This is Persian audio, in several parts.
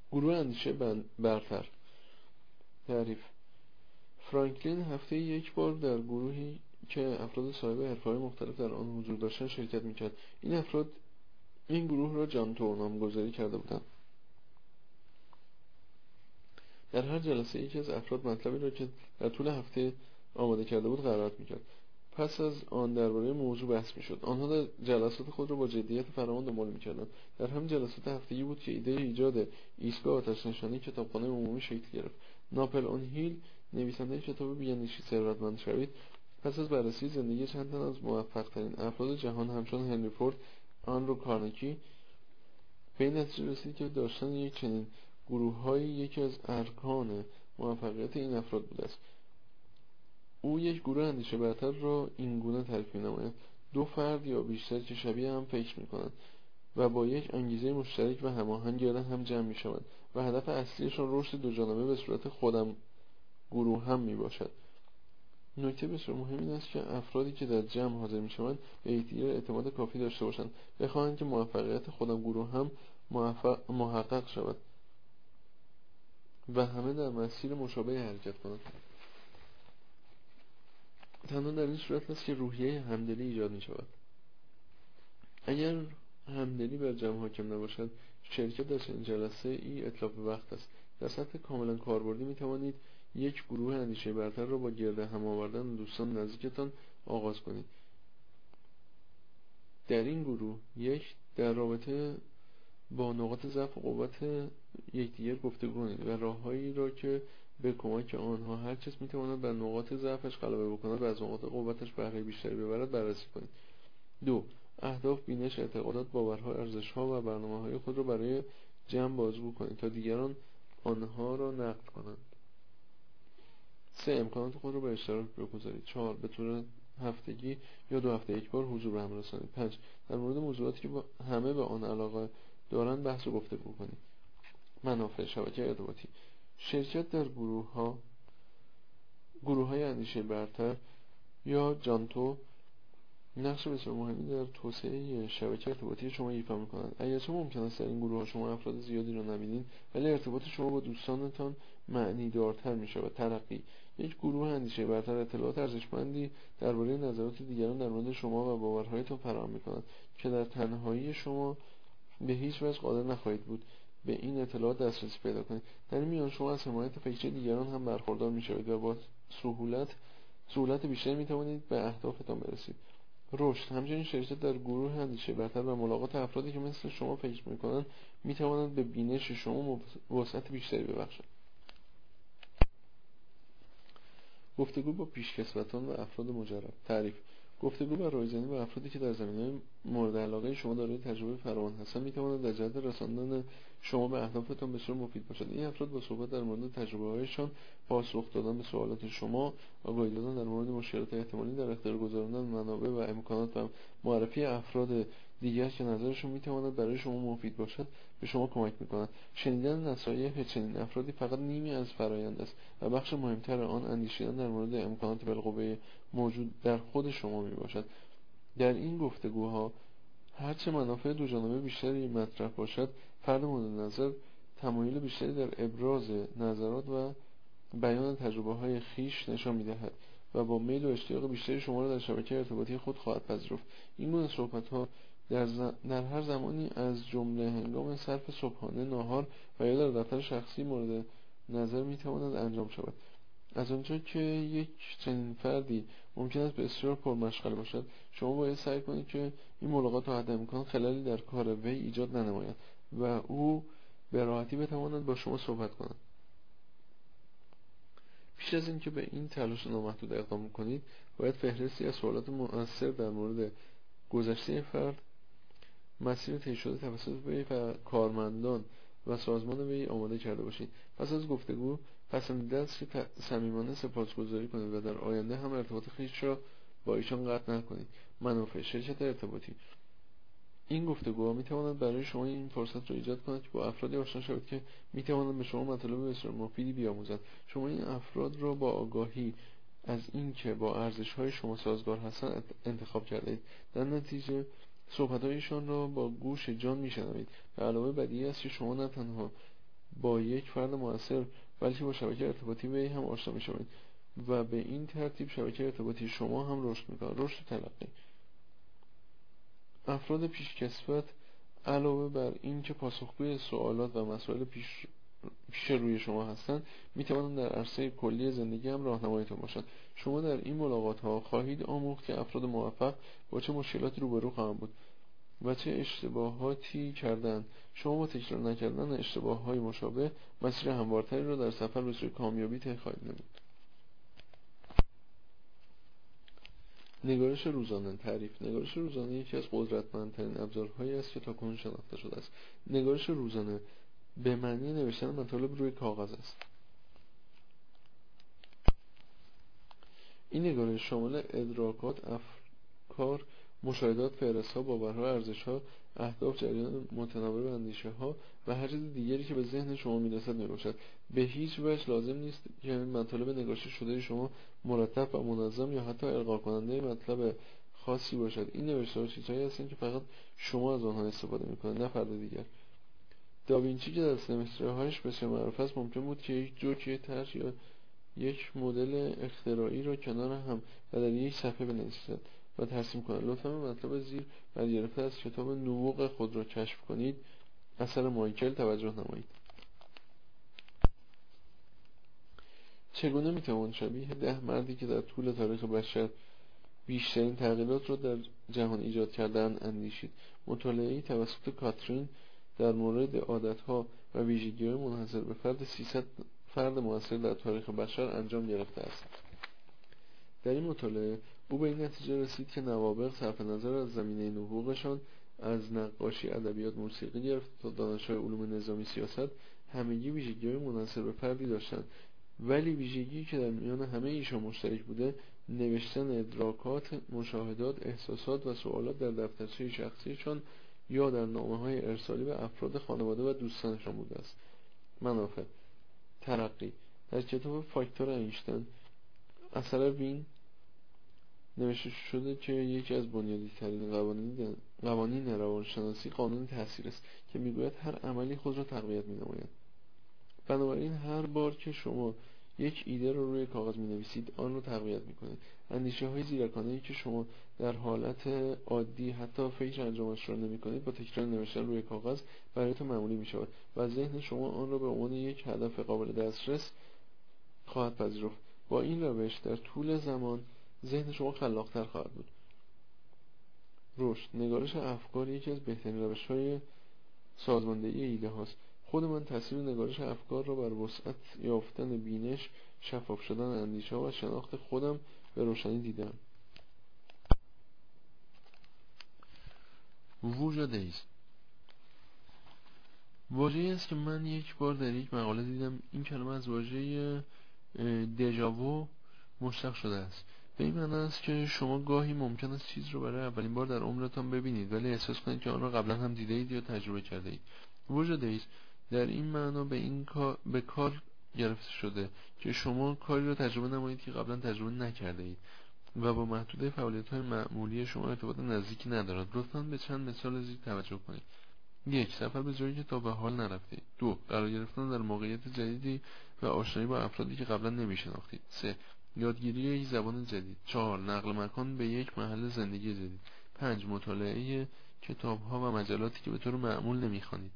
گروه اندیشه برتر. تعریف: فرانکلین هفته یک بار در گروهی که افراد صاحب حرفه‌های مختلف در آن حضور داشتند شرکت می‌کرد. این گروه را جانتو نامگذاری کرده بودند. در هر جلسه یکی از افراد مطلبی را که در طول هفته آماده کرده بود قرائت می‌کرد. پس از آن درباره موضوع بحث می‌شد. آنها در جلسات خود را با جدیت فراوان دنبال می‌کردند. در همین جلسات هفتگی بود که ایده ایجاد ایستگاه آتش‌نشانی کتابخانه عمومی شکل گرفت. ناپل اون هیل، نویسنده کتاب بیاندیشید ثروتمند شوید، پس از بررسی زندگی چند تن از موفق‌ترین افراد جهان همچون هنری فورد، آندرو کارنگی، به این نتیجه رسید که داشتن یک چنین گروه‌هایی یکی از ارکان موفقیت این افراد بوده است. او یک گروه اندیشه برتر را اینگونه تعریف می‌نماید: دو فرد یا بیشتر که شبیه هم فکر می‌کنند و با یک انگیزه مشترک و هماهنگ گرد هم جمع می‌شوند و هدف اصلیشان رشد دوجانبه به صورت خودم گروه هم میباشد. نکته بسیار مهم این است که افرادی که در جمع حاضر میشوند به یکدیگر اعتماد کافی داشته باشند، بخواهند که موفقیت خودم گروه هم محقق شود و همه در مسیر مشابه حرکت کنند. تنها در این صورت است که روحیه همدلی ایجاد می شود. اگر همدلی بر جمع حاکم نباشد، شرکت در چنین جلسه ای اتلاف وقت است. در سطح کاملا کاربردی می توانید یک گروه اندیشه برتر را با گرد هم آوردن دوستان نزدیکتان آغاز کنید. در این گروه در رابطه با نقاط ضعف و قوت یکدیگر گفتگو کنید و راههایی را که به کمک آنها هر کس میتواند بر نقاط ضعفش غلبه بکند و از نقاط قوتش بهره بیشتری ببرد بررسی کنید. 2. اهداف، بینش، اعتقادات، باورها، ارزش‌ها و برنامه‌های خود را برای جمع بازگو کنید تا دیگران آنها را نقد کنند. 3. امکانات خود را به اشتراک بگذارید. 4. به طور هفتگی یا 2 هفته یک بار حضور به هم رسانید. 5. در مورد موضوعاتی که همه به آن علاقه دارند بحث و گفتگو کنید. منافع شبکه ارتباطی: شرکت در گروه‌های اندیشه برتر یا جانتو نقش بسیار مهمی در توسعه شبکه ارتباطی شما ایفا می‌کنند. اگرچه ممکن است در این گروه‌ها شما افراد زیادی را نبینید، ولی ارتباط شما با دوستانتان معنی‌دارتر می‌شود. ترقی: یک گروه اندیشه برتر اطلاعات ارزشمندی درباره نظرات دیگران در مورد شما و باورهایتان فراهم می‌کند که در تنهایی شما به هیچ وجه قادر نخواهید بود به این اطلاعات دسترسی پیدا کنید. در این میان شما از حمایت فکری دیگران هم برخوردار می‌شوید و با سهولت بیشتری می‌توانید به اهدافتان برسید. رشد: همچنین شرکت در گروه اندیشه برتر و ملاقات افرادی که مثل شما فکر می‌کنند می‌تواند به بینش شما وسعت بیشتری ببخشد. گفتگو با پیشکسوتان و افراد مجرب. تعریف: گفتگو و رایزنی با افرادی که در زمینه‌های مورد علاقه شما دارای تجربه فراوان هستند می‌تواند در جهت رساندن شما به اهدافتان بسیار مفید باشد. این افراد با صحبت در مورد تجربه‌هایشان، پاسخ دادن به سوالات شما، آگاهی دادن در مورد مشکلات احتمالی در اختیار گذاردن منابع و امکانات و معرفی افراد دیگر که نظرشون میتواند برای شما مفید باشد به شما کمک می‌کند. شنیدن نصایح چنین افرادی فقط نیمی از فرآیند است و بخش مهمتر آن اندیشیدن در مورد امکانات بالقوه موجود در خود شما میباشد. در این گفتگوها هرچه منافع دوجانبه بیشتری مطرح باشد، فرد مورد نظر تمایل بیشتری در ابراز نظرات و بیان تجربه‌های خیش نشان می‌دهد و با میل و اشتیاق بیشتری شما را در شبکه ارتباطی خود خواهد پذیرفت. این گونه صحبت‌ها در هر زمانی از جمله هنگام صرف صبحانه، ناهار و یا در دفتر شخصی مورد نظر می‌تواند انجام شود. از آنجا که یک چنین فردی ممکن است بسیار پرمشغله باشد، شما باید سعی کنید که این ملاقات تا حد امکان خلالی در کار وی ایجاد ننماید و او به راحتی بتواند با شما صحبت کند. پیش از اینکه به این تلاش نامحدود اقدام کنید، باید فهرستی از سوالات مؤثر در مورد گذشته فرد، مسیر طی شده توسط وی و کارمندان و سازمان وی آماده کرده باشید. پس از گفتگو پسندیده است که صمیمانه سپاسگزاری کنید و در آینده هم ارتباط خویش را با ایشان قطع نکنید. منافع شرکت ارتباطی: این گفتگوها میتواند برای شما این فرصت را ایجاد کند که با افرادی آشنا شوید که میتوانند به شما مطالب بسیار مفیدی بیاموزند. شما این افراد را با آگاهی از اینکه با ارزش‌های شما سازگار هستند انتخاب کردید. در نتیجه صحبت‌هایشان را با گوش جان میشنوید. به علاوه بدیهی است که شما نه تنها با یک فرد مؤثر بلکه با شبکه ارتباطی وی هم آشنا می‌شوید و به این ترتیب شبکه ارتباطی شما هم رشد می‌کند. رشد تلقی. افراد پیشکسوت علاوه بر این که پاسخگوی سوالات و مسائل پیش روی شما هستند، می‌توانند در عرصه کلی زندگی هم راهنماییتان باشند. شما در این ملاقات‌ها خواهید آموخت که افراد موفق با چه مشکلاتی روبرو خواهند بود و چه اشتباهاتی کردند. شما با تکرار نکردن اشتباه‌های مشابه مسیر هموارتری را در سفر به سوی کامیابی طی خواهید نمود. نگارش روزانه. تعریف. نگارش روزانه یکی از قدرتمندترین ابزارهایی است که تاکنون شناخته شده است. نگارش روزانه به معنی نوشتن مطالب روی کاغذ است. این نگارش شامل ادراکات، افکار، مشاهدات، فهرست‌ها، باورها، ارزش‌ها، اهداف، جریان متناوب اندیشه‌ها و هر چیز دیگری که به ذهن شما می‌رسد می‌باشد. به هیچ وجه لازم نیست که مطالب نگاشته شده شما مرتب و منظم یا حتی القا کننده مطلب خاصی باشد. این نوشته‌ها چیزهایی هستند که فقط شما از آنها استفاده می‌کنید، نه فرد دیگر. داوینچی که در نوشته‌هایش بسیار معروف است، ممکن بود که یک جوک، یک طرح یا یک مدل اختراعی را کنار هم و در یک صفحه بنویسد و ترسیم کند. لطفاً به مطلب زیر برگرفته از کتاب نبوغ خود را کشف کنید اثر مایکل توجه نمایید. چگونه میتوان شبیه 10 مردی که در طول تاریخ بشر بیشترین تغییرات را در جهان ایجاد کردند اندیشید؟ مطالعه‌ای توسط کاترین در مورد عادت‌ها و ویژگی‌های منحصر به فرد 300 فرد موثر در تاریخ بشر انجام گرفته است. در این مطالعه او به این نتیجه رسید که نوابغ صرف نظر از زمینه نبوغشان از نقاشی، ادبیات، موسیقی گرفته تا دانش‌های علوم نظامی، سیاست، همگی ویژگی‌های منحصر به فردی داشتند، ولی ویژگی که در میان همه ایشان مشترک بوده نوشتن ادراکات، مشاهدات، احساسات و سوالات در دفترچه شخصیشان یا در نامه‌های ارسالی به افراد خانواده و دوستانشان بوده است. منافع. ترقی. در کتاب فاکتور اینشتین اثر وین نوشته شده که یکی از بنیادی ترین قوانین روانشناسی قانون تأثیر است که میگوید هر عملی خود را تقویت می‌نماید. بنابراین هر بار که شما یک ایده را روی کاغذ می‌نویسید آن را تقویت می‌کنید. اندیشه‌های زیرکانه‌ای که شما در حالت عادی حتی فکر انجامش را نمی‌کنید با تکرار نوشتن روی کاغذ برایتان معمولی می‌شود و ذهن شما آن را به عنوان یک هدف قابل دسترس خواهد پذیرفت. با این روش در طول زمان ذهن شما خلاق‌تر خواهد بود. رشد. نگارش افکار یکی از بهترین روش‌های سازماندهی ایده هاست. خود من تاثیر نگارش افکار را بر وسعت یافتن بینش، شفاف شدن اندیشه و شناخت خودم به روشنی دیدم. ووژادیز واژه‌ای است که من یک بار در یک مقاله دیدم. این کلمه از واژه دژاوو مشتق شده است. به این معنی است که شما گاهی ممکن است چیز رو برای اولین بار در عمرتان ببینید ولی احساس کنید که آن را قبلا هم دیده اید یا تجربه کرده اید. ووژادیز در این معنا به کار گرفته شده که شما کاری را تجربه نمایید که قبلا تجربه نکرده اید و با محدوده فعالیت‌های معمولی شما ارتباط نزدیکی ندارد. لطفاً به چند مثال زیر توجه کنید. 1. سفر به جایی که تا به حال نرفتید. 2. قرار گرفتن در موقعیت جدیدی و آشنایی با افرادی که قبلا نمی‌شناختید. 3. یادگیری یک زبان جدید. 4. نقل مکان به یک محل زندگی جدید. 5. مطالعه کتاب‌ها و مجلاتی که به طور معمول نمی‌خوانید.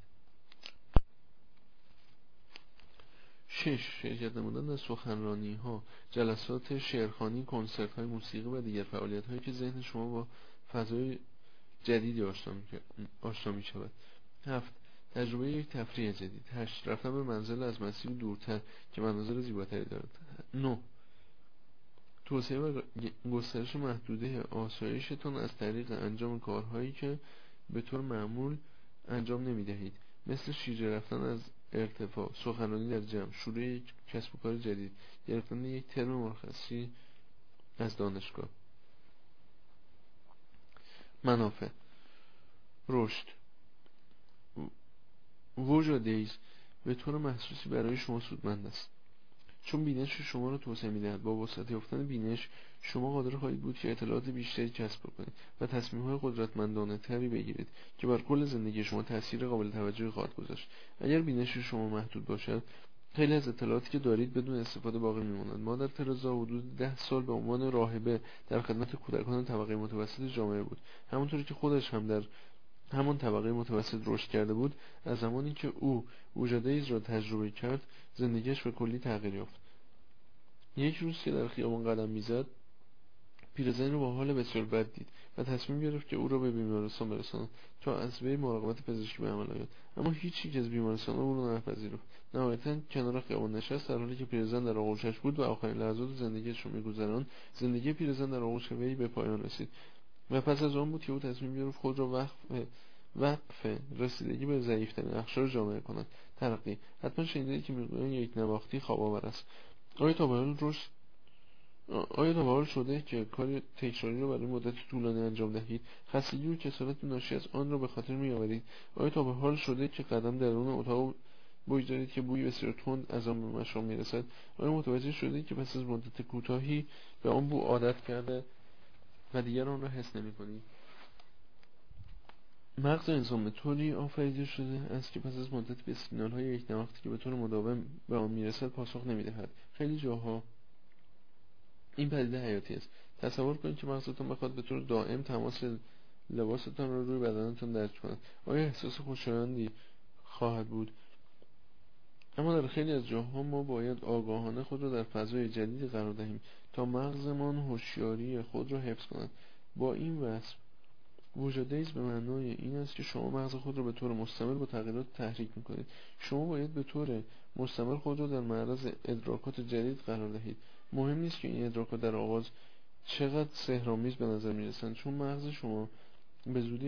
6. شرکت نمودن در سخنرانی‌ها، جلسات شعرخوانی، کنسرت‌های موسیقی و دیگر فعالیت‌هایی که ذهن شما با فضای جدیدی آشنا می‌شود. 7. تجربه یک تفریح جدید. 8. رفتن به منزل از مسیر دورتر که مناظر زیباتری دارد. 9. توسعه و گسترش محدوده آسایشتان از طریق انجام کارهایی که به طور معمول انجام نمی‌دهید، مثل شیرجه رفتن از ارتفاع، سخنرانی در جمع، شروع یک کسب و کار جدید، گرفتن یک ترم مرخصی از دانشگاه. منافع. رشد. ووژادیز به طور محسوسی برای شما سودمند است. چون بینش شما را توسعه می‌دهد. با وسعت یافتن بینش شما قادر خواهید بود که اطلاعات بیشتری کسب کنید و تصمیم‌های قدرتمندانه تری بگیرید که بر کل زندگی شما تأثیر قابل توجهی خواهد گذاشت. اگر بینش شما محدود باشد، خیلی از اطلاعاتی که دارید بدون استفاده باقی می‌ماند. مادر ترزا حدود 10 سال به عنوان راهبه در خدمت کودکان طبقه متوسط جامعه بود. همونطوری که خودش هم در همان طبقه متوسط رشد کرده بود، از زمانی که او وجدیز را تجربه کرد، زندگیش به کلی تغییر یافت. یک روز که در خیابان قدم می‌زد، پیرزنی را با حال بسیار بد دید و تصمیم گرفت که او را به بیمارستان برساند تا از وی مراقبت پزشکی به عمل آید. اما هیچ یک از بیمارستان‌ها او را نپذیرفت. نهایتاً کنار خیابان نشست. در حالی که پیرزن در آغوشش بود و آخرین لحظات زندگیش را می‌گذراند، زندگی پیرزن در آغوش وی به پایان رسید و پس از آن بود که او تصمیم گرفت خود را وقف رسیدگی به ضعیف‌ترین اقشار جامعه کند. ترقی. حتما شنیدید که میگویند یک نواختی خواب‌آور است. آیا تا به حال شده که کاری تکراری را برای مدت طولانی انجام دهید، خستگی و کسالت ناشی از آن را به خاطر می‌آورید؟ آیا تا به حال شده که قدم درون اتاق بگذارید که بوی بسیار تند از آن به مشام می‌رسد؟ آیا متوجه شدید که پس از مدت کوتاهی به آن بو عادت کرده و دیگر آن را حس نمی‌کنید؟ مغز انسان به طوری آفریده شده است که پس از مدت به سیگنال‌های یک نواختی که به طور مداوم به آن می‌رسد پاسخ نمی‌دهد. خیلی جاها این پدیده حیاتی است. تصور کنید که مغزتان بخواد به طور دائم تماس لباستان را روی بدنتان درک کند. آیا احساس خوشایندی خواهد بود؟ اما در خیلی از جاها ما باید آگاهانه خود را در فضای جدیدی قرار دهیم تا مغزمان هوشیاری خود را حفظ کند. با این وصف، وجدیز به معنای این است که شما مغز خود را به طور مستمر با تغییرات تحریک می‌کنید. شما باید به طور مستمر خود را در معرض ادراکات جدید قرار دهید. مهم نیست که این ادراکات در آغاز چقدر سحرآمیز به نظر می‌رسند، چون مغز شما به زودی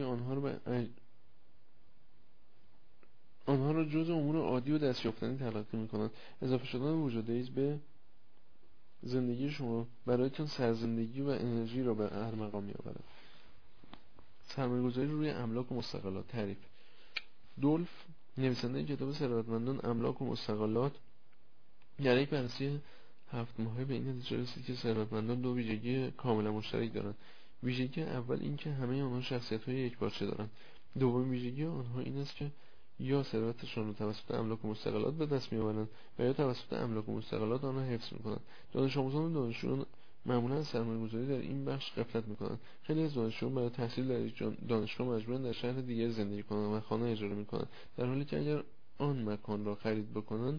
آنها را جزء امور عادی و دستیافتنی تلقی می‌کند. اضافه شدن وجدیز به زندگی شما برایتان سرزندگی و انرژی را به هر مقام می‌آورد. سرمایه‌گذاری روی املاک و مستقلات. تعریف. دولف، نویسنده کتاب ثروتمندان، املاک و مستقلات، در یک بررسی 7 ماهه به این نتیجه رسید که ثروتمندان دو ویژگی کاملا مشترک دارند. ویژگی اول این که همه آنها شخصیت‌های یکپارچه دارند. دومین ویژگی آنها این است که یا ثروتشان را توسط املاک و مستقلات به دست می‌آورند و یا توسط املاک و مستقلات آنها حفظ می‌کنند. دانش آموزان و دانشجویان معمولا از سرمایه‌گذاری در این بخش غفلت می‌کنند. خیلی از دانشجویان برای تحصیل در یک دانشگاه مجبورند در شهر دیگر زندگی کنند و خانه اجاره می‌کنند، در حالی که اگر آن مکان را خرید بکنند،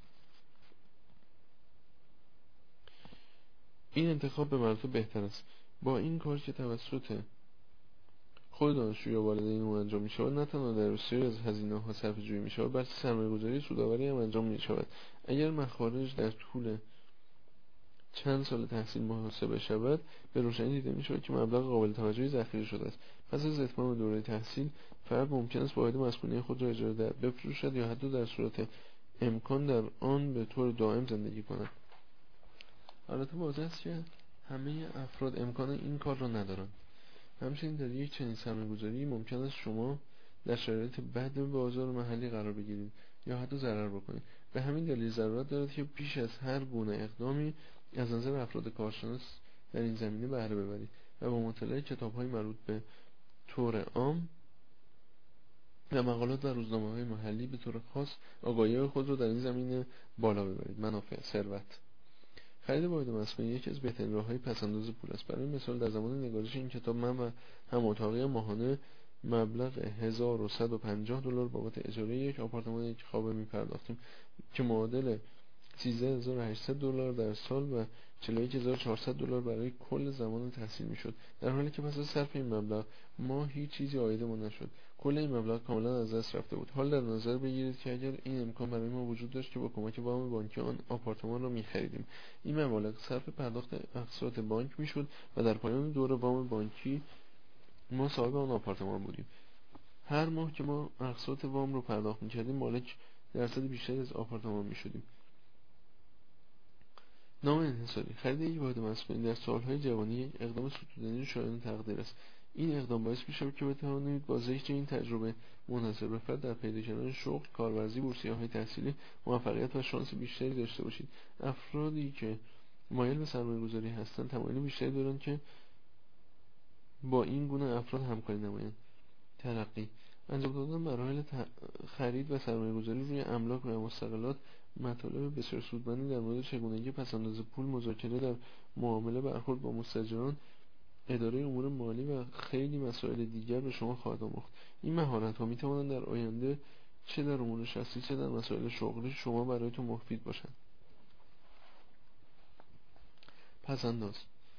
این انتخاب به مراتب بهتر است. با این کار که توسط خود دانشجو یا والدین او انجام می‌شود، نه تنها در بسیاری از هزینه‌ها صرفه‌جویی می‌شود، بلکه سرمایه‌گذاری سودآوری هم انجام می‌شود. اگر مخارج در طول چند سال تحصیل محاسبه شود، به روشنی دیده می‌شود که مبلغ قابل توجهی ذخیره شده است. پس از اتمام دوره تحصیل، فرد ممکن است واحد مسکونی خود را اجاره در بفروشد یا حتی در صورت امکان در آن به طور دائم زندگی کند. البته واضح است که همه افراد امکان این کار را ندارند. همچنین در یک چنین سرمایه‌گذاری ممکن است شما در شرایط بد بازار محلی قرار بگیرید یا حتی ضرر بکنید. به همین دلیل ضرورت دارد که پیش از هر گونه اقدامی از نظر افراد کارشناس در این زمینه بهره ببرید و با مطالعه کتاب‌های مربوط به طور عام و مقالات و روزنامه‌های محلی به طور خاص آگاهی خود را در این زمینه بالا ببرید. منافع ثروت. خرید واحد مسکونی یکی از بهترین راه‌های پس‌انداز پول است. برای مثال در زمان نگارش این کتاب من و هم اتاقی ماهانه مبلغ $1150 بابت اجاره یک آپارتمان یک خوابه می‌پرداختیم که معادل $13800 در سال و $41400 برای کل زمان تحصیل میشد، در حالی که پس از صرف این مبلغ ما هیچ چیزی عایدمان نشد. کل این مبلغ کاملا از دست رفته بود. حال در نظر بگیرید که اگر این امکان برای ما وجود داشت که با کمک وام بانکی آن آپارتمان را می‌خریدیم، این مبلغ صرف پرداخت اقساط بانک میشد و در پایان دوره وام بانکی ما صاحب آن آپارتمان بودیم. هر ماه که ما اقساط وام رو پرداخت می‌کردیم، مالک درصد بیشتری از آپارتمان می‌شدیم. نام انحصاری. خرید یک واحد مسکونی در سالهای جوانی یک اقدام ستودنی شایان تقدیر است. این اقدام باعث میشه که بتوانید با ذکر این تجربه منحصر به فرد در پیدا کردن شغل، کارورزی، بورسیه‌های تحصیلی موفقیت و شانس بیشتری داشته باشید. افرادی که مایل به سرمایه‌گذاری هستند تمایل بیشتری دارند که با این گونه افراد همکاری نمایند. ترقی: انجام دادن مراحل خرید و سرمایه‌گذاری روی املاک و مستقلات مطالب بسیار سودمندی در مورد چگونگی پس‌انداز پول، مذاکره در معامله، برخورد با مستاجران، اداره امور مالی و خیلی مسائل دیگر به شما خواهد آموخت. این مهارت‌ها می‌توانند در آینده چه در امور شخصی چه در مسائل شغلی شما برایتون مفید باشند. پس‌انداز.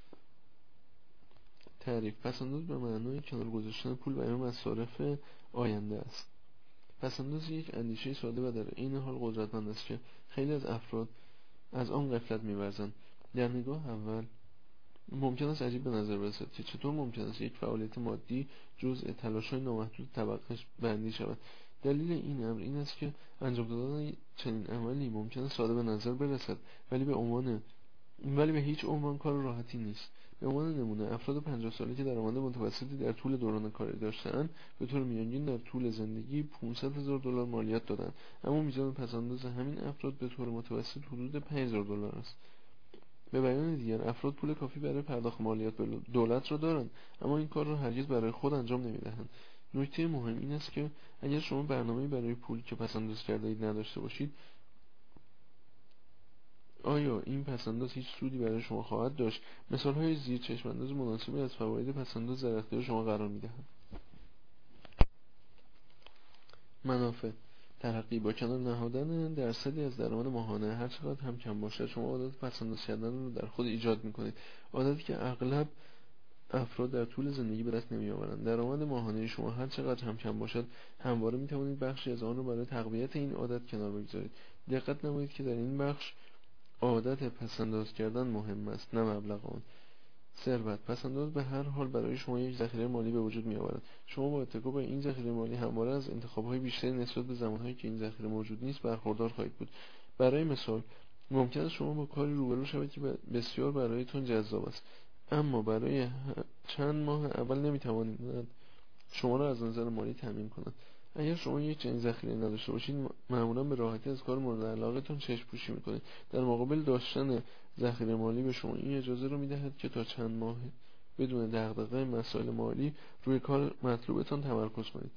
تعریف: پس‌انداز به معنای کنار گذاشتن پول برای مصارف آینده است. پس‌انداز یک اندیشه ساده و در عین حال قدرتمند است که خیلی از افراد از آن غفلت می‌ورزند. در نگاه اول ممکن است عجیب به نظر برسد که چطور ممکن است یک فعالیت مادی جزء تلاش‌های نامحدود طبقه بندی شود. دلیل این امر این است که انجام دادن چنین عملی ممکن است ساده به نظر برسد، ولی به هیچ عنوان کار راحتی نیست. به عنوان نمونه، افراد 50 ساله که درآمد متوسطی در طول دوران کاری داشته‌اند به طور میانگین در طول زندگی $500,000 مالیات دادند، اما میزان پس‌انداز همین افراد به طور متوسط حدود $5,000 است. به بیان دیگر، افراد پول کافی برای پرداخت مالیات به دولت را دارند، اما این کار را هرگز برای خود انجام نمی‌دهند. نکته مهم این است که اگر شما برنامه‌ای برای پولی که پس‌انداز کرده‌اید نداشته باشید، آیا این پس‌انداز هیچ سودی برای شما خواهد داشت؟ مثال‌های زیر چشم‌انداز مناسبی از فواید پس‌انداز در اختیار شما قرار می‌دهند. منافع: ترقی: با کنار نهادن درصدی از درآمد ماهانه هر چقدر هم کم باشد، شما عادت پس‌انداز کردن را در خود ایجاد می‌کنید، عادتی که اغلب افراد در طول زندگی به دست نمی‌آورند. درآمد ماهانه شما هر چقدر هم کم باشد، همواره می‌توانید بخشی از آن را برای تقویت این عادت کنار بگذارید. دقت نمایید که در این بخش عادت پس‌انداز کردن مهم است، نه مبلغ آن. ثروت: پس‌انداز به هر حال برای شما یک ذخیره مالی به وجود می‌آورد. شما با اتکا به این ذخیره مالی همواره از انتخاب‌های بیشتری نسبت به زمان‌هایی که این ذخیره موجود نیست برخوردار خواهید بود. برای مثال، ممکن است شما با کاری روبرو شوید که بسیار برایتان جذاب است، اما برای چند ماه اول نمی‌توانید شما را از نظر مالی تامین کند. اگر شما یک چنین ذخیره‌ای نداشته باشید، معمولا به راحتی از کار مورد علاقه‌تان چشم‌پوشی می‌کنید. در مقابل، داشتن ذخیره مالی به شما این اجازه را می‌دهد که تا چند ماه بدون دغدغه مسائل مالی روی کار مطلوبتان تمرکز کنید.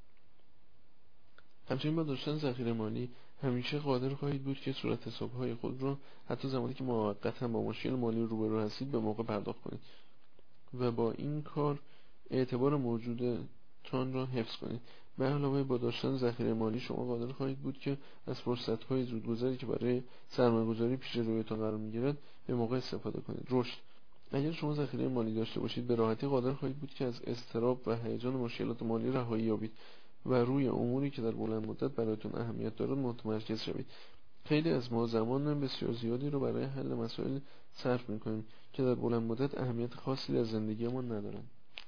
همچنین با داشتن ذخیره مالی همیشه قادر خواهید بود که صورت حساب‌های خود را حتی زمانی که موقتاً با مشکل مالی روبرو هستید به موقع پرداخت کنید و با این کار اعتبار موجودتان را حفظ کنید. به علاوه با داشتن ذخیره مالی شما قادر خواهید بود که از فرصت‌های زودگذری که برای سرمایه‌گذاری پیش رویتان قرار می‌گیرد به موقع استفاده کنید. رشد: اگر شما ذخیره مالی داشته باشید، به راحتی قادر خواهید بود که از اضطراب و هیجان مشکلات مالی رهایی یابید و روی اموری که در بلند مدت برایتان اهمیت دارد متمرکز شوید. خیلی از ما زمان بسیار زیادی را برای حل مسائل صرف می‌کنیم که در بلند مدت اهمیت خاصی در زندگیمان ندارند.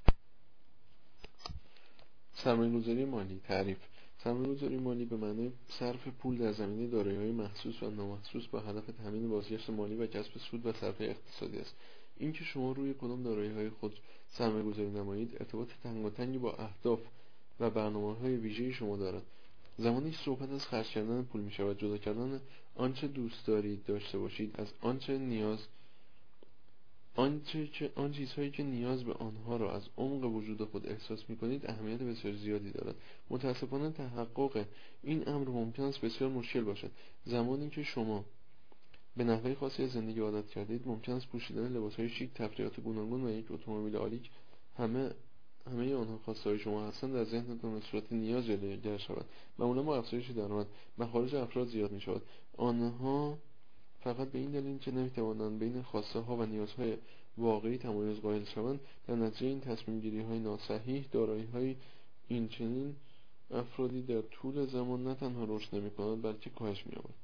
سرمایه‌گذاری مالی. تعریف: سرمایه‌گذاری مالی به معنای صرف پول در زمینه دارایی‌های محسوس و نامحسوس با هدف تامین بازگشت مالی و کسب سود و صرفه اقتصادی است. اینکه شما روی کدام دارایی‌های خود سرمایه‌گذاری نمایید، ارتباط تنگاتنگی با اهداف و برنامه‌های ویژه‌ای شما دارد. زمانی که صحبت از خرج کردن پول می‌شود، جدا کردن آنچه دوست دارید داشته باشید از آن چیزهایی که نیاز به آنها را از عمق وجود خود احساس می‌کنید اهمیت بسیار زیادی دارد. متأسفانه تحقق این امر ممکن است بسیار مشکل باشد. زمانی که شما به نحوه خاصی از زندگی عادت کردید، ممکن است پوشیدن لباس‌های شیک، تفریحات گوناگون و یک اتومبیل عالی که همه آنها خواسته‌های شما هستند در ذهنتان به صورت نیاز جلوگر شود. معمولا با افزایش درآمد مخارج افراد زیاد می‌شود. آنها فقط به این دلیل که نمی‌توانند بین خواسته‌ها و نیازهای واقعی تمایز قائل شوند، در نتیجه این تصمیم‌گیری‌های ناصحیح، دارایی‌های این چنین افرادی در طول زمان نه تنها رشد نمی‌کنند بلکه کاهش می‌یابند.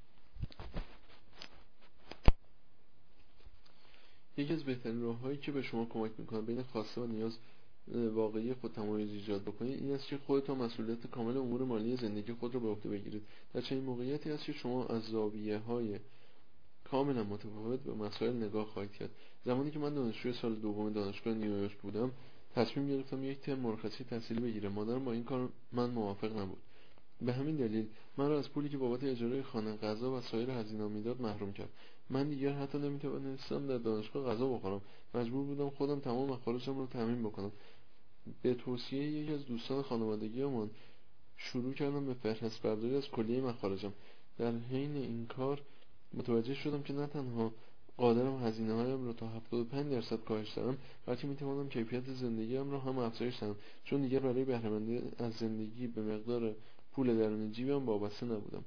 یکی از بهترین راه‌هایی که به شما کمک می‌کند بین خواسته و نیاز واقعی خود تمایز ایجاد بکنید این است که خودتان مسئولیت کامل امور مالی زندگی خود را به عهده بگیرید. در چنین موقعیتی است که شما از زاویه‌های کاملا متفاوت به مسائل نگاه خواهید کرد. زمانی که من دانشجوی سال دوم دانشگاه نیویورک بودم، تصمیم گرفتم یک ترم مرخصی تحصیلی بگیرم. مادرم با این کار من موافق نبود. به همین دلیل من را از پولی که بابت اجاره خانه، غذا و سایر هزینه‌ها میداد محروم کرد. من دیگر حتی نمیتوانستم در دانشگاه غذا بخورم. مجبور بودم خودم تمام مخارجم را تامین بکنم. به توصیه یکی از دوستان خانوادگیمان شروع کردم به فهرست برداری از کلیه مخارجم. در حین این کار متوجه شدم که نه تنها قادرم هزینه‌هایم را تا 75% کاهش دهم، بلکه میتوانم کیفیت زندگیم را هم افزایش دهم، چون دیگر برای بهره‌مندی از زندگی به مقدار پول درون جیبم وابسته نبودم.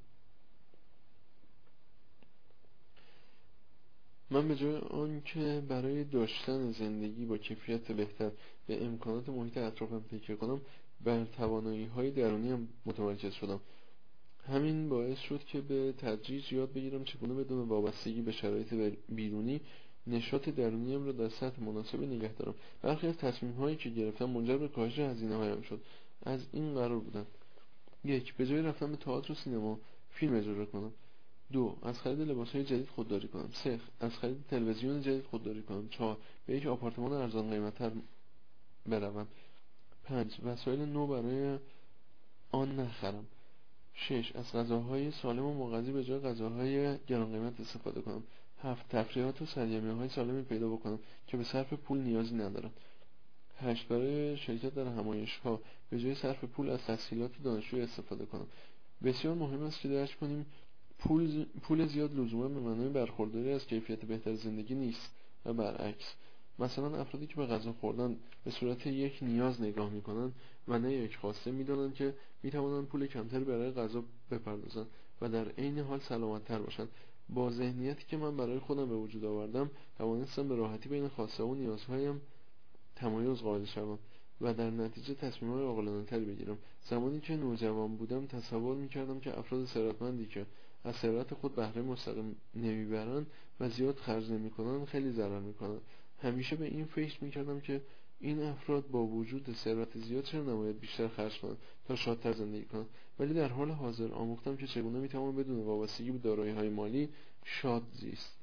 من به جای آنکه برای داشتن زندگی با کیفیت بهتر به امکانات محیط اطرافم تکیه کنم، بر توانایی‌های درونیم متمرکز شدم. همین باعث شد که به تدریج یاد بگیرم چگونه بدون وابستگی به شرایط بیرونی نشاط درونیم را در سطح مناسبی نگه دارم. برخی از تصمیم‌هایی که گرفتم منجر به کاهش هزینه‌هایم شد. از این قرار بودند: 1. به جای رفتن به تئاتر و سینما، فیلم اجاره کنم. 2. از خرید لباس‌های جدید خودداری کنم. 3. از خرید تلویزیون جدید خودداری کنم. 4. به یک آپارتمان ارزان قیمت‌تر بروم. 5. وسایل نو برای آن نخرم. 6. از غذاهای سالم و مغذی به جای غذاهای گران قیمت استفاده کنم. 7. تفریحات و سرگرمی‌های سالمی پیدا بکنم که به صرف پول نیازی ندارند. 8. برای شرکت در همایش‌ها به جای صرف پول از تسهیلات دانشجویی استفاده کنم. بسیار مهم است که درک کنیم پول زیاد لزوما به معنای برخورداری از کیفیت بهتر زندگی نیست و برعکس. مثلا افرادی که به غذا خوردن به صورت یک نیاز نگاه می‌کنند و نه یک خواسته، می‌دانند که می‌توانند پول کمتری برای غذا بپردازند و در عین حال سلامت‌تر باشند. با ذهنیتی که من برای خودم به وجود آوردم، توانستم به راحتی بین خواسته و نیازهایم تمایز قائل شوم و در نتیجه تصمیم‌های عاقلانه‌تری بگیرم. زمانی که نوجوان بودم تصور می‌کردم که افراد ثروتمندی که از ثروت خود بهره مستقیم نمیبرند و زیاد خرج نمی‌کنند خیلی ضرر می‌کنند. همیشه به این فکر می‌کردم که این افراد با وجود ثروت زیاد چرا نباید بیشتر خرج کنند تا شادتر زندگی کنند، ولی در حال حاضر آموختم که چگونه می‌توان بدون وابستگی به دارایی‌های مالی شاد زیست.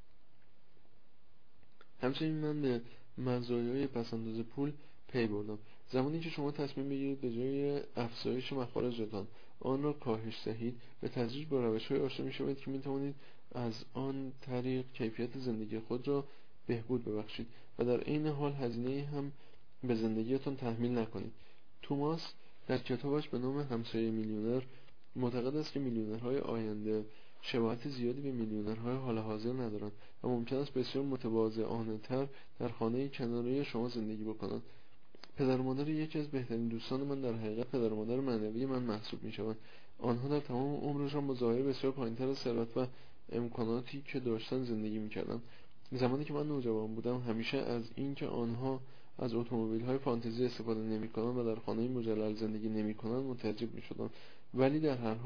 همچنین من به مزایای پس‌انداز پول پی بردم. زمانی که شما تصمیم بگیرید به جای افزایش مخارجتان آن را کاهش دهید، به تدریج با روش‌های آشنا می‌شوید که می‌توانید از آن طریق کیفیت زندگی خود را بهبود ببخشید و در عین حال هزینه‌ای هم به زندگیتان تحمیل نکنید. توماس در کتابش به نام همسایه میلیونر معتقد است که میلیونرهای آینده شباهت زیادی به میلیونرهای حال حاضر ندارند و ممکن است بسیار متواضعانه‌تر در خانه کناری شما زندگی بکنند. پدر و مادر یکی از بهترین دوستان من در حقیقت پدر و مادر معنوی من محسوب می‌شوند. آنها در تمام عمرشان با ظاهر بسیار پایین‌تر از ثروت و امکاناتی که داشتن زندگی می‌کردند. زمانی که من نوجوان بودم، همیشه از اینکه آنها از اتومبیل‌های فانتزی استفاده نمی‌کنند و در خانه مجلل زندگی نمی‌کنند متعجب می‌شدم، ولی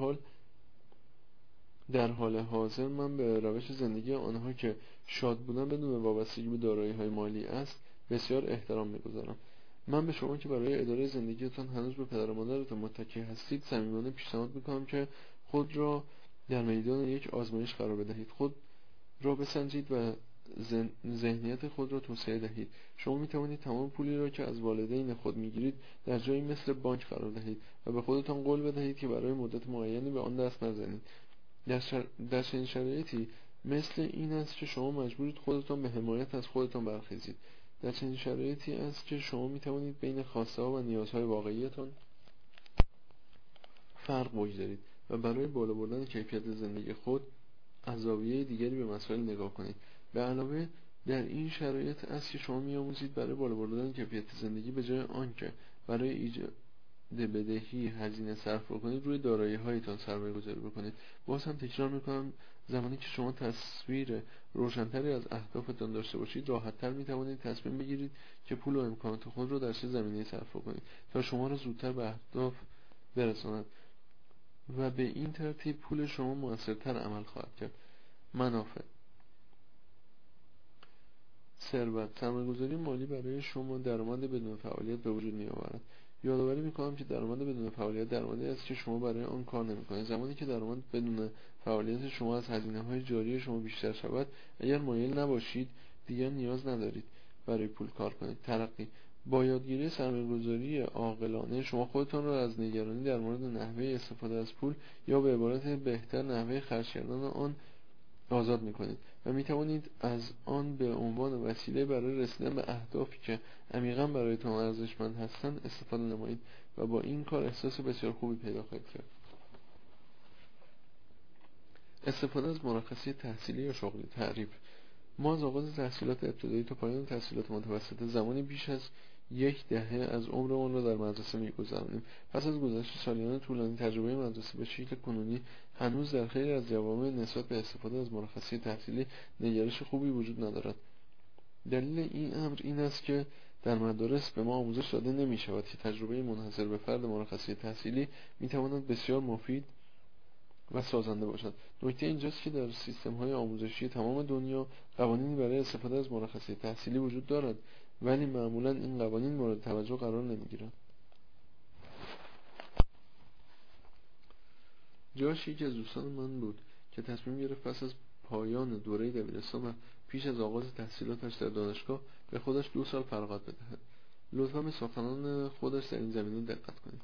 در حال حاضر من به روش زندگی آنها که شاد بودن بدون وابستگی به دارایی‌های مالی است بسیار احترام می‌گذارم. من به شما که برای اداره زندگیتان هنوز به پدر و مادرتان متکی هستید صمیمانه پیشنهاد می‌کنم که خود را در میدان یک آزمایش قرار بدهید. خود را بسنجید و ذهنیت خود را توسعه دهید. شما می‌توانید تمام پولی را که از والدین خود می‌گیرید در جایی مثل بانک قرار دهید و به خودتان قول بدهید که برای مدت معینی به آن دست نزنید. در چنین شرایطی مثل این است که شما مجبورید خودتان به حمایت از خودتان برخیزید. در چنین شرایطی است که شما می‌توانید بین خواسته‌ها و نیازهای واقعیتان فرق بگذارید و برای بالا بردن کیفیت زندگی خود از زاویه دیگری به مسائل نگاه کنید. به علاوه در این شرایط است که شما می‌آموزید برای بالا بردن کیفیت زندگی به جای آنکه برای ایجاد بدهی هزینه صرف کنید روی دارایی‌هایتان سرمایه‌گذاری بکنید. باز هم تکرار می‌کنم زمانی که شما تصویر روشن‌تری از اهدافتان داشته باشید راحت‌تر می‌توانید تصمیم بگیرید که پول و امکانات خود را در چه زمینه‌ای صرف کنید تا شما را زودتر به اهداف برساند و به این ترتیب پول شما مؤثرتر عمل خواهد کرد. منافع: ثروت. سرمایه‌گذاری مالی برای شما درآمد بدون فعالیت به وجود می‌آورد. یادآوری می‌کنم که درآمد بدون فعالیت درآمدی است که شما برای آن کار نمی‌کنید. زمانی که درآمد بدون فعالیت شما از هزینه‌های جاری شما بیشتر شود، اگر مایل نباشید دیگر نیاز ندارید برای پول کار کنید. ترقی. با یادگیری سرمایه‌گذاری عاقلانه شما خودتان را از نگرانی در مورد نحوه استفاده از پول یا به عبارت بهتر نحوه خرج کردن آن آزاد می‌کنید و می‌توانید از آن به عنوان وسیله برای رسیدن به اهدافی که عمیقاً برایتان ارزشمند هستند استفاده نمایید و با این کار احساس بسیار خوبی پیدا خواهید کرد. استفاده از مرخصی تحصیلی یا شغلی. تعریف: ما از آغاز تحصیلات ابتدایی تا پایان تحصیلات متوسطه زمانی بیش از 10 دهه از عمرمان را در مدرسه می‌گذرانیم. پس از گذشت سالیان طولانی تجربه مدرسه به شکل کنونی هنوز در خیلی از جوامع نسبت به استفاده از مرخصی تحصیلی نگرش خوبی وجود ندارد. دلیل این امر این است که در مدارس به ما آموزش داده نمی‌شود که تجربه منحصر به فرد مرخصی تحصیلی می‌تواند بسیار مفید و سازنده باشد. نکته اینجاست که در سیستم‌های آموزشی تمام دنیا قوانینی برای استفاده از مرخصی تحصیلی وجود دارد، ولی معمولاً این قوانین مورد توجه قرار نمی‌گیرند. جاش یکی از دوستان من بود که تصمیم گرفت پس از پایان دوره دبیرستان و پیش از آغاز تحصیلاتش در دانشگاه به خودش 2 سال فراغت بدهد. لطفاً به سخنان خودش در این زمینه دقت کنید.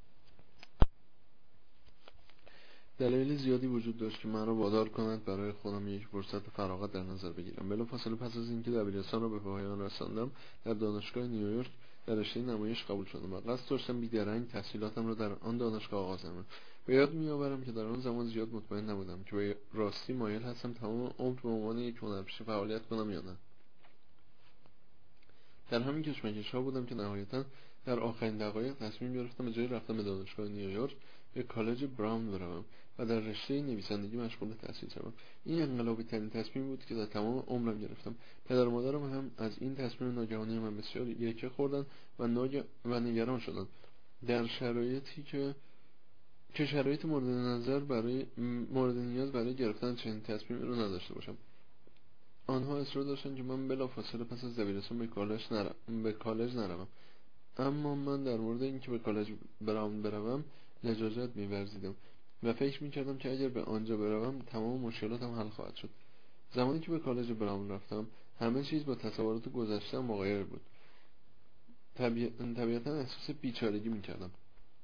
دلایل زیادی وجود داشت که من را وادار کند برای خودم یک فرصت فراغت در نظر بگیرم. بلافاصله پس از اینکه دبیرستان را به پایان رساندم، در دانشگاه نیویورک در رشته نمایش قبول شدم و قصد داشتم بیدرنگ تحصیلاتم را در آن دانشگاه آغاز نمایم. به یاد می‌آورم که در آن زمان زیاد مطمئن نبودم که به راستی مایل هستم تمام عمر به عنوان یک هنرپیشه فعالیت کنم یا نه. در همین کشمکش‌ها بودم که نهایتاً در آخرین دقایق تصمیم گرفتم به جای رفتن به دانشگاه نیویورک به کالج براون بروم و در رشته نویسندگی مشغول تحصیل شدم. این انقلابی ترین تصمیم بود که در تمام عمرم گرفتم. پدر و مادرم هم از این تصمیم ناگهانی من بسیار یکه خوردند و نگران شدند. در شرایطی که شرایط مورد نیاز برای گرفتن چنین تصمیمی رو نداشته باشم. آنها اصرار داشتند که من بلافاصله پس از دبیرستان به کالج نروم. اما من در مورد اینکه به کالج براون بروم لجاجت می‌ورزیدم و فکر می‌کردم که اگر به آنجا بروم تمام مشکلاتم حل خواهد شد. زمانی که به کالج براون رفتم همه چیز با تصورات گذشته‌ام مغایر بود. طبیعتاً احساس بیچارگی می‌کردم.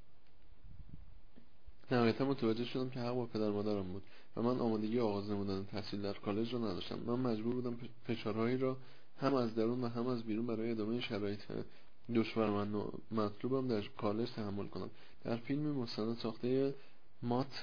نهایتا متوجه شدم که حق با پدر مادرم بود و من آمادگی آغاز نمودن تحصیل در کالج را نداشتم. من مجبور بودم فشارهایی را هم از درون و هم از بیرون برای ادامه شرایط دشوار و مطلوبم در کالج تحمل کنم. در فیلم مستند ساخته مات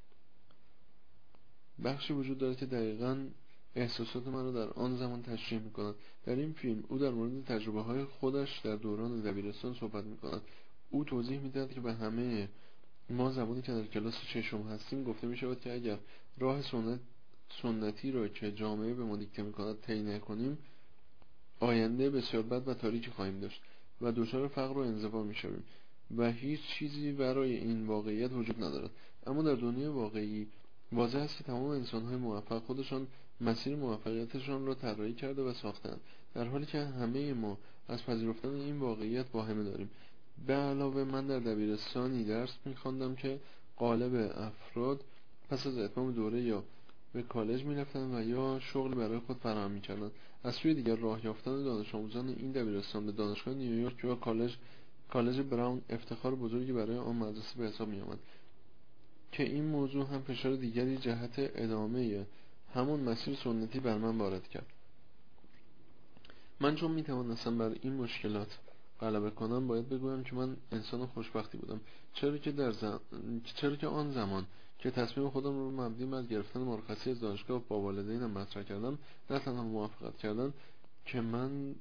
بخشی وجود دارد که دقیقاً احساسات من را در آن زمان تشریح می‌کند. در این فیلم او در مورد تجربه‌های خودش در دوران دبیرستان صحبت می‌کند. او توضیح می‌دهد که به همه ما زمانی که در کلاس ششم هستیم گفته می‌شود که اگر راه سنتی را که جامعه به ما دیکته می‌کند طی نکنیم آینده بسیار بد و تاریکی خواهیم داشت و دچار فقر و انزوا می‌شویم و هیچ چیزی برای این واقعیت وجود ندارد. اما در دنیای واقعی واضح است که تمام انسان‌های موفق خودشان مسیر موفقیتشان را طراحی کرده و ساختند، در حالی که همه ما از پذیرفتن این واقعیت واهمه داریم. به علاوه من در دبیرستانی درس می‌خواندم که غالب افراد پس از اتمام دوره یا به کالج می‌رفتند و یا شغلی برای خود فراهم می‌کردند. از سوی دیگر راه یافتن دانش آموزان این دبیرستان به دانشگاه نیویورک یا کالج براون افتخار بزرگی برای آن مدرسه به حساب می‌آمد که این موضوع هم فشار دیگری جهت ادامه همون مسیر سنتی بر من وارد کرد. من چون می‌توانستم بر این مشکلات غلبه کنم باید بگویم که من انسان خوشبختی بودم، چرا که آن زمان که تصمیم خودم رو مبنی بر گرفتن مرخصی از دانشگاه با والدینم مطرح کردم نه تنها موافقت کردند که من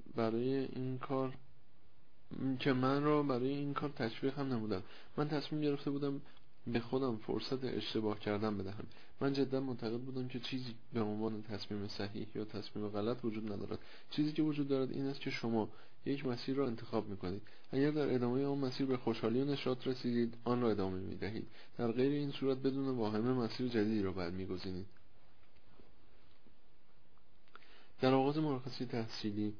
را برای این کار تشویق هم نمودند. من تصمیم گرفته بودم به خودم فرصت اشتباه کردن بدهم. من جدا معتقد بودم که چیزی به عنوان تصمیم صحیح یا تصمیم غلط وجود ندارد. چیزی که وجود دارد این است که شما یک مسیر را انتخاب میکنید. اگر در ادامه آن مسیر به خوشحالی و نشاط رسیدید آن را ادامه میدهید، در غیر این صورت بدون واهمه مسیر جدیدی را برمیگزینید. در آغاز مرخصی تحصیلی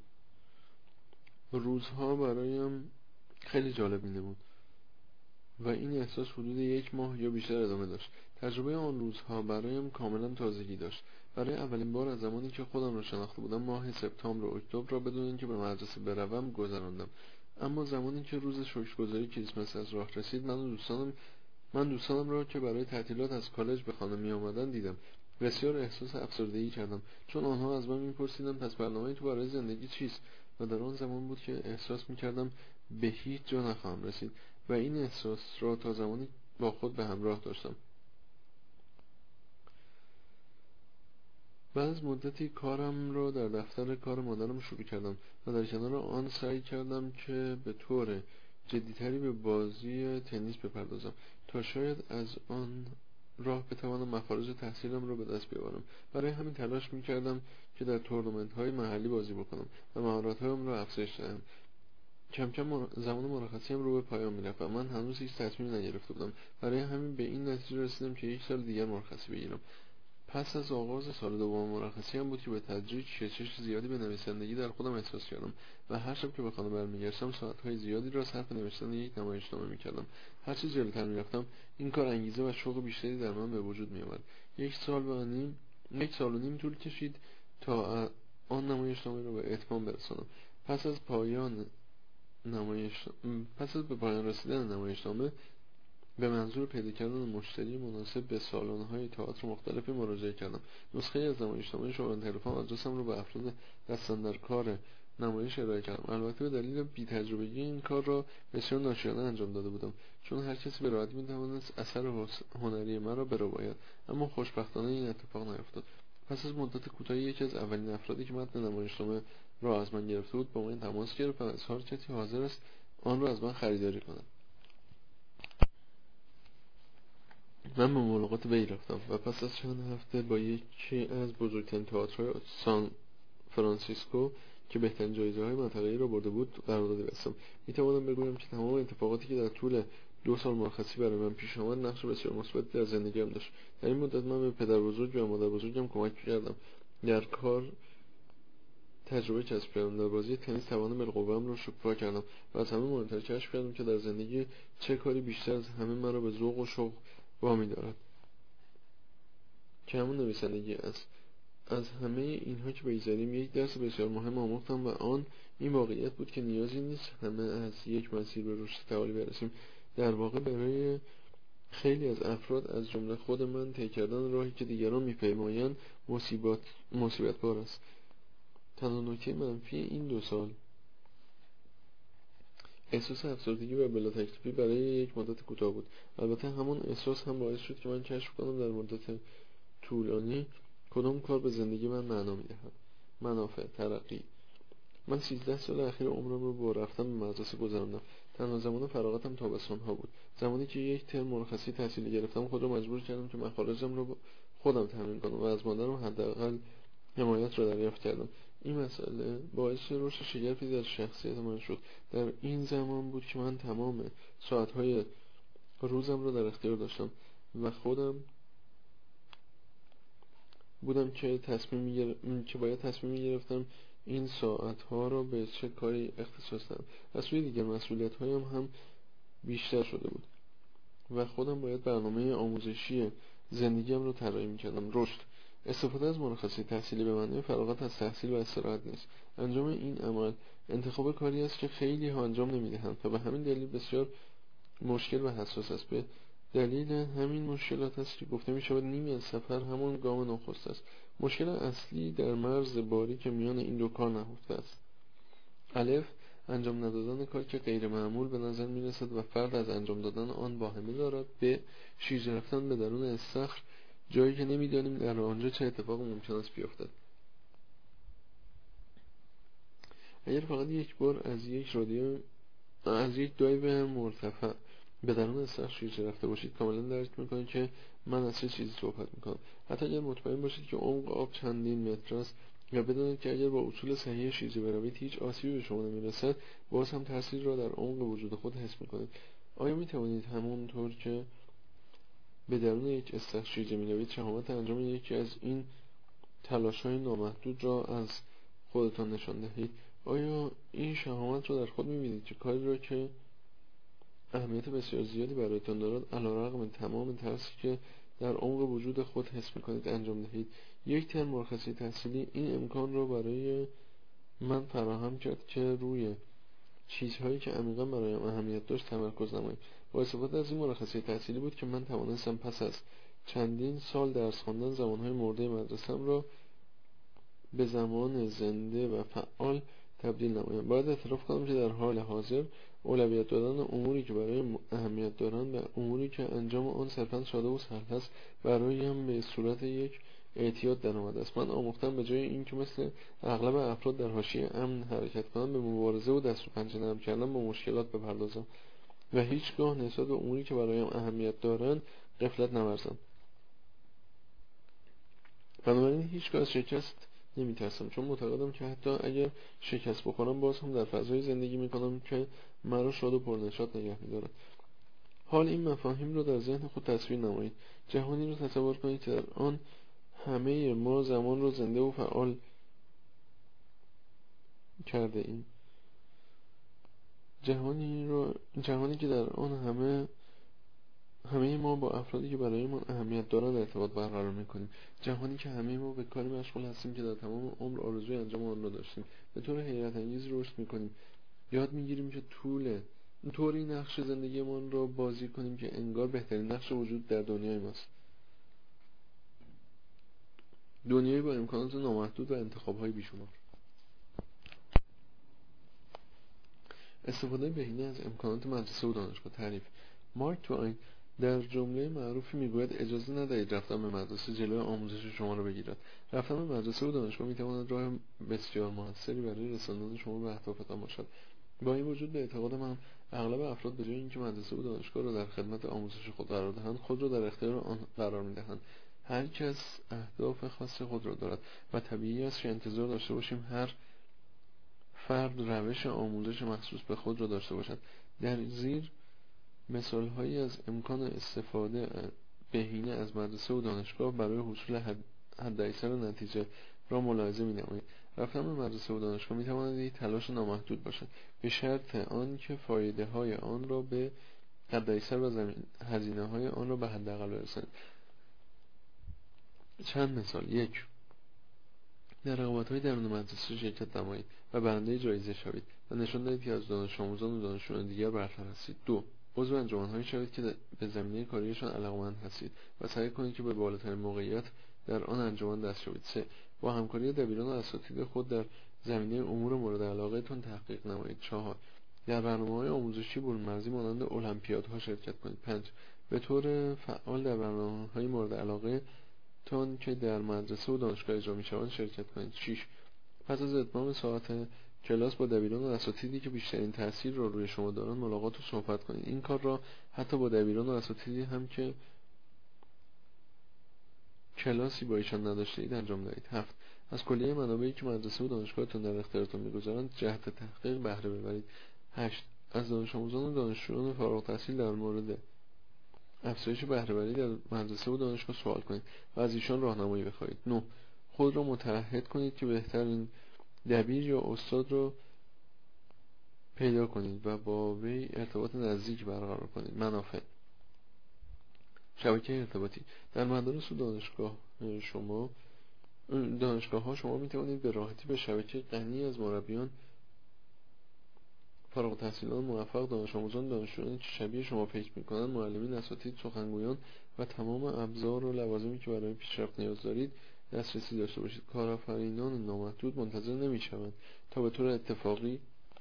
روزها برایم خیلی جالب می‌نمود و این احساس حدود 1 ماه یا بیشتر ادامه داشت. تجربه آن روزها برایم کاملا تازگی داشت. برای اولین بار از زمانی که خودم را شناخته بودم ماه سپتامبر و اکتبر را بدون اینکه به مدرسه بروم گذراندم. اما زمانی که روز شکرگزاری کریسمس از راه رسید، من دوستانم را که برای تعطیلات از کالج به خانه می آمدن دیدم. بسیار احساس افسردگی کردم، چون آنها از من میپرسیدند پس برنامه تو برای زندگی چیست، و در آن زمان بود که احساس میکردم به هیچ جا نخواهم رسید، و این احساس را تا زمانی با خود به همراه داشتم. بعد از مدتی کارم را در دفتر کار مادرم شروع کردم و در کنار آن سعی کردم که به طور جدیتری به بازی تنیس بپردازم تا شاید از آن راه بتوانم مخارج تحصیلم را به دست بیاورم. برای همین تلاش میکردم که در تورنمنت‌های محلی بازی بکنم و مهارت‌هایم را افزایش دهم. کم کم زمان مرخصیم رو به پایان میرفت و من هنوز هیچ تصمیمی نگرفته بودم. برای همین به این نتیجه رسیدم که 1 سال دیگر مرخصی بگیرم. پس از آغاز سال دوم مرخصی هم بود که به تدریج کشش زیادی به نویسندگی در خودم احساس کردم و هر شب که به خانه برمیگشتم ساعتهای زیادی را صرف نوشتن یک نمایشنامه میکردم. هرچه جلوتر میرفتم این کار انگیزه و شوق بیشتری در من به وجود میآورد. 1 سال و نیم طول کشید تا آن نمایشنامه را به اتمام برسانم. پس از به پایان رسیدن نمایشنامه به منظور پیدا کردن مشتری مناسب به سالن‌های تئاتر مختلفی مراجعه کردم. نسخه از نمایشنامه شماره تلفن آدرسم رو به افراد دستن در کار نمایش ارائه کردم. البته به دلیل بی‌تجربگی این کار را بسیار ناشیانه انجام داده بودم، چون هر کسی به راحتی می‌توانست اثر هنری مرا برباید، اما خوشبختانه این اتفاق نیفتاد. پس از مدت کوتاهی یکی از اولین افرادی که متن نمایشنامه را از من گرفته بود با من تماس گرفت و اظهار کرد که حاضر است آن را از من خریداری کند. من به ملاقات وی رفتم و پس از چند هفته با یکی از بزرگترین تئاترهای سان فرانسیسکو که بهترین جایزه‌های منطقه‌ای را برده بود قراردادی بستم. می‌توانم بگویم که تمام اتفاقاتی که در طول 2 سال مرخصی برای من پیش آمد نقش بسیار مثبتی در زندگیم داشت. در این مدت من به پدر بزرگ و مادر بزرگم کمک کردم در کار تجربه کسب کردم. در بازی تنیس توان بالقوه‌ام را شکوفا کردم و از همه مهمتر کشف کردم که در زندگی چه کاری بیشتر از همه مرا به ذوق و شوق وامی دارد، که همون نویسندگی است. از همه اینها که بگذریم یک درس بسیار مهم آموختم و آن این واقعیت بود که نیازی نیست همه از یک مسیر به رشد تعالی برسیم. در واقع برای خیلی از افراد از جمله خود من طی کردن راهی که دیگران می‌پیمایند مصیبت بار است. تنها نکته منفی این 2 سال احساس افسردگی و بلا تکلیفی برای یک مدت کوتاه بود. البته همون احساس هم باعث شد که من کشف کنم در مدت طولانی کدام کار به زندگی من معنا می‌دهد. منافع، ترقی. من 13 سال اخیر عمرم رو با رفتن به مدرسه گذراندم. تنها زمان فراغتم تابستان‌ها بود. زمانی که 1 ترم مرخصی تحصیلی گرفتم خود را مجبور کردم که مخارجم رو خودم تامین کنم و از مادرم حداقل حمایت را دریافت کردم. این مسئله باعث رشد شگرفی در شخصیت من شد. در این زمان بود که من تمام ساعتهای روزم را در اختیار داشتم و خودم بودم که باید تصمیم گرفتم این ساعتها را به چه کاری اختصاص دهم. از سوی دیگر مسئولیت‌هایم هم بیشتر شده بود و خودم باید برنامه آموزشی زندگیم را طراحی می‌کردم. رشد. استفاده از مرخصی تحصیلی به معنی فراغت از تحصیل و استراحت نیست. انجام این عمل انتخاب کاری است که خیلی ها انجام نمی‌دهند و به همین دلیل بسیار مشکل و حساس است. به دلیل همین مشکلات است که گفته می‌شود نیمی از سفر همان گام نخست است. مشکل اصلی در مرز باری که میان این 2 کار نهفته است. الف، انجام ندادن کاری که غیر معمول به نظر می‌رسد و فرد از انجام دادن آن واهمه دارد. ب، شیرجه رفتن به درون استخر، جایی که نمی‌دانیم در آنجا چه اتفاقی ممکن است بیفتد. اگر فقط یک بار از یک دایو مرتفع به درون استخر شیرجه رفته باشید کاملا درک می‌کنید که من از چه چیزی صحبت می‌کنم. حتی اگر مطمئن باشید که عمق آب چندین متر است و بدانید که اگر با اصول صحیح شیرجه بروید هیچ آسیبی به شما نمی‌رسد، باز هم تاثیر را در عمق وجود خود حس می‌کنید. آیا می‌توانید همونطور که به درون یک استخر شیرجه می‌روید شهامت انجام یکی از این تلاش‌های نامحدود را از خودتان نشان دهید؟ آیا این شهامت را در خود می‌بینید که کاری را که اهمیت بسیار زیادی برایتان دارد علیرغم تمام ترسی که در عمق وجود خود حس می‌کنید انجام دهید؟ 1 ترم مرخصی تحصیلی این امکان را برای من فراهم کرد که روی چیزهایی که عمیقا برایم اهمیت داشت تمرکز نمایید. با استفاده از این مرخصی تحصیلی بود که من توانستم پس از چندین سال درس خواندن زمانهای مرده مدرسه‌ام را به زمان زنده و فعال تبدیل نمایم. باید اعتراف کنم که در حال حاضر اولویت دادن اموری که برای اهمیت دارند و اموری که انجام آن صرفا ساده و سهل است برایم به صورت یک اعتیاد در آمده است. من آموختم به جای اینکه مثل اغلب افراد در حاشیه امن حرکت کنم، به مبارزه و دست و پنجه نرم کردن با مشکلات بپردازم و هیچگاه نسبت به اموری که برایم اهمیت دارند غفلت نورزم. بنابراین هیچگاه از شکست نمیترسم، چون معتقدم که حتی اگر شکست بخورم باز هم در فضای زندگی میکنم که مرا شاد و پرنشاط نگه میدارد. حال این مفاهیم رو در ذهن خود تصویر نمایید. جهانی رو تصور کنید که در آن همه ما زمان رو زنده و فعال کرده ایم. جهانی که در آن همه ما با افرادی که برای ما اهمیت دارند ارتباط برقرار میکنیم. جهانی که همه ما به کاری مشغول هستیم که در تمام عمر آرزوی انجام آن را داشتیم. به طور حیرت انگیز رشد میکنیم. یاد میگیریم که طوری نقش زندگیمان را بازی کنیم که انگار بهترین نقش وجود در دنیای ماست. دنیایی با امکانات نامحدود و انتخاب‌های بیشمار. استفاده بهینه از امکانات مدرسه و دانشگاه. تعریف: مارک توین در جمله معروفی میگوید اجازه ندهید رفتن به مدرسه جلوی آموزش شما را بگیرد. رفتن به مدرسه و دانشگاه میتواند راه بسیار موثری برای رساندن شما به اهدافتان باشد. با این وجود به اعتقاد من اغلب افراد به جای اینکه مدرسه و دانشگاه را در خدمت آموزش خود قرار دهند، خود را در اختیار آن قرار میدهند. هر کس اهداف خاص خود را دارد و طبیعی است که انتظار داشته باشیم هر فرد روش آموزش مخصوص به خود را داشته باشد. در زیر مثالهایی از امکان استفاده بهینه از مدرسه و دانشگاه برای حصول حداکثر نتیجه را ملاحظه می‌نمایید. رفتن به مدرسه و دانشگاه می‌تواند یک تلاش نامحدود باشد، به شرط آنکه فایده‌های آن را به حداکثر و هزینه‌های آن را به حداقل برسانید. چند مثال: 1. در رقابت‌های درون مدرسه شرکت نمایید و برنده جایزه شوید و نشان دهید که از دانش آموزان و دانشجویان دیگر برتر هستید. 2. عضو انجمن‌هایی شوید که به زمینه کاریشان علاقه‌مند هستید و سعی کنید که به بالاترین موقعیت در آن انجمن دست یابید. 3. با همکاری دبیران و اساتید خود در زمینه امور مورد علاقه‌تان تحقیق نمایید. 4. در برنامه‌های آموزشی برون‌مرزی مانند المپیادها شرکت کنید. 5. به طور فعال در برنامه‌های مورد علاقه تان که در مدرسه و دانشگاه اجرا می‌شوند شرکت کنید. 6. پس از اتمام ساعت کلاس با دبیران و اساتیدی که بیشترین تاثیر را روی شما دارند ملاقات و صحبت کنید. این کار را حتی با دبیران و اساتیدی هم که کلاسی با ایشان نداشته اید انجام دهید. 7. از کلیه منابعی که مدرسه و دانشگاهتان در اختیارتان می‌گذارند جهت تحقیق بهره ببرید. 8. از دانش آموزان و دانشجویان فارغ التحصیل در مورد افزایش بهره‌وری در مدرسه و دانشگاه سوال کنید و از ایشان راهنمایی بخواهید. 9. خود را متعهد کنید که بهترین دبیر یا استاد را پیدا کنید و با وی ارتباط نزدیک برقرار کنید. منافع: شبکه ارتباطی. در مدارس و دانشگاه‌ها شما می‌توانید به راحتی به شبکه غنی از مربیان، فارغ التحصیلان موفق، دانش آموزان، دانشجویانی که شبیه شما فکر می‌کنند، معلمین، اساتید، سخنگویان و تمام ابزار و لوازمی که برای پیشرفت نیاز دارید دسترسی داشته باشید. کارآفرینان نامحدود منتظر نمی‌شوند تا به طور اتفاقی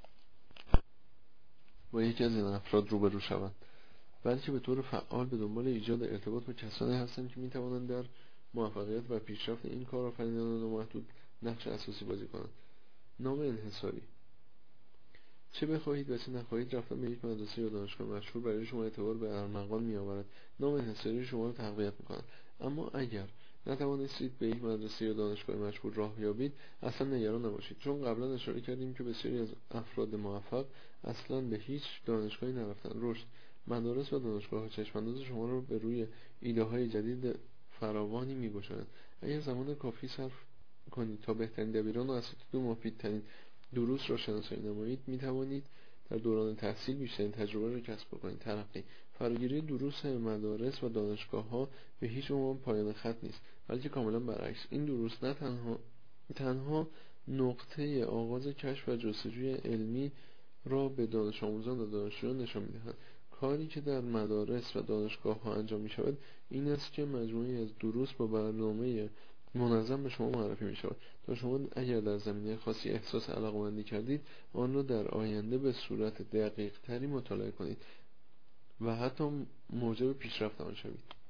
با یکی از این افراد روبرو شوند، بلکه به طور فعال به دنبال ایجاد ارتباط با کسانی هستند که می‌توانند در موفقیت و پیشرفت این کارآفرینان نامحدود نقش اساسی بازی کنند. نام انحصاری: چه بخواهید و چه نخواهید رفتن به یک مدرسه یا دانشگاه مشهور برای شما اعتبار به ارمغان می‌آورد. نام انحصاری شما را تقویت می‌کند. اما اگر نتوانستید به یک مدرسه یا دانشگاه مشهور راه یابید، اصلا نگران نباشید، چون قبلا اشاره کردیم که بسیاری از افراد موفق اصلا به هیچ دانشگاهی نرفتند. رشد: مدارس و دانشگاه‌ها چشم‌انداز شما را به روی ایده‌های جدید فراوانی می‌گشایند. اگر زمان کافی صرف کنید تا بهترین دبیران و اساتید و مفیدترین دروس را شناسایی نمایید، می‌توانید در دوران تحصیل بیشترین تجربه را کسب کنید. ترقی: فراگیری دروس مدارس و دانشگاه‌ها به هیچ عنوان پایان خط نیست، بلکه کاملا برعکس. این دروس نه تنها نقطه آغاز کشف و جستجوی علمی را به دانش آموزان و دانشجویان نشان می‌دهند. کاری که در مدارس و دانشگاه‌ها انجام می‌شود این است که مجموعه‌ای از دروس با برنامه منظم به شما معرفی می‌شود تا شما اگر در زمینه خاصی احساس علاقه‌مندی کردید آن را در آینده به صورت دقیق‌تری مطالعه کنید و حتی موجب پیشرفت آن شوید.